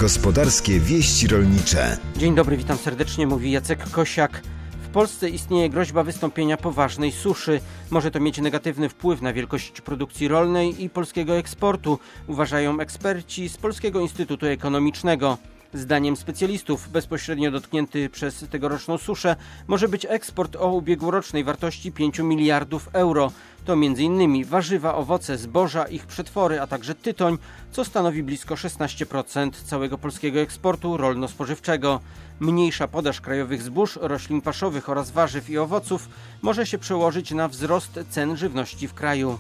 Gospodarskie wieści rolnicze. Dzień dobry, witam serdecznie, mówi Jacek Kosiak. W Polsce istnieje groźba wystąpienia poważnej suszy. Może to mieć negatywny wpływ na wielkość produkcji rolnej i polskiego eksportu, uważają eksperci z Polskiego Instytutu Ekonomicznego. Zdaniem specjalistów bezpośrednio dotknięty przez tegoroczną suszę może być eksport o ubiegłorocznej wartości 5 miliardów euro. To m.in. warzywa, owoce, zboża, ich przetwory, a także tytoń, co stanowi blisko 16% całego polskiego eksportu rolno-spożywczego. Mniejsza podaż krajowych zbóż, roślin paszowych oraz warzyw i owoców może się przełożyć na wzrost cen żywności w kraju.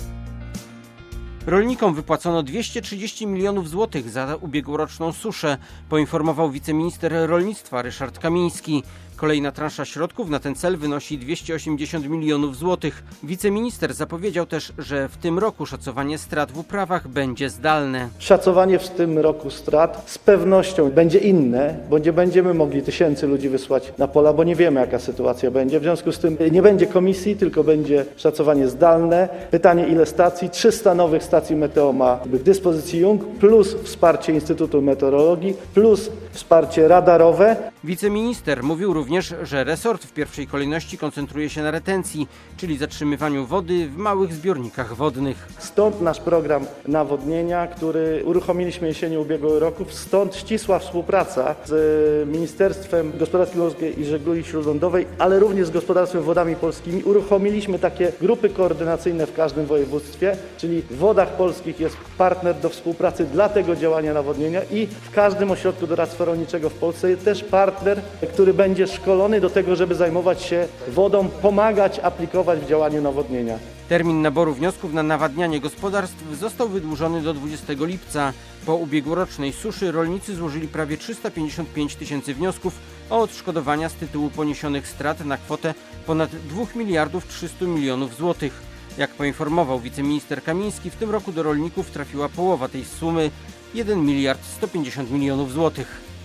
Rolnikom wypłacono 230 milionów złotych za ubiegłoroczną suszę, poinformował wiceminister rolnictwa Ryszard Kamiński. Kolejna transza środków na ten cel wynosi 280 milionów złotych. Wiceminister zapowiedział też, że w tym roku szacowanie strat w uprawach będzie zdalne. Szacowanie w tym roku strat z pewnością będzie inne, bo nie będziemy mogli tysięcy ludzi wysłać na pola, bo nie wiemy, jaka sytuacja będzie. W związku z tym nie będzie komisji, tylko będzie szacowanie zdalne. Pytanie, ile stacji? 300 nowych stacji meteo ma w dyspozycji Jung, plus wsparcie Instytutu Meteorologii, plus wsparcie radarowe. Wiceminister mówił również, że resort w pierwszej kolejności koncentruje się na retencji, czyli zatrzymywaniu wody w małych zbiornikach wodnych. Stąd nasz program nawodnienia, który uruchomiliśmy jesienią ubiegłego roku. Stąd ścisła współpraca z Ministerstwem Gospodarki Morskiej i Żeglugi Śródlądowej, ale również z Gospodarstwem Wodami Polskimi. Uruchomiliśmy takie grupy koordynacyjne w każdym województwie, czyli w Wodach Polskich jest partner do współpracy dla tego działania nawodnienia i w każdym ośrodku doradztwa rolniczego w Polsce jest też partner, który będzie szkolony do tego, żeby zajmować się wodą, pomagać aplikować w działaniu nawodnienia. Termin naboru wniosków na nawadnianie gospodarstw został wydłużony do 20 lipca. Po ubiegłorocznej suszy rolnicy złożyli prawie 355 tysięcy wniosków o odszkodowania z tytułu poniesionych strat na kwotę ponad 2 miliardów 300 milionów złotych. Jak poinformował wiceminister Kamiński, w tym roku do rolników trafiła połowa tej sumy, 1 miliard 150 milionów złotych.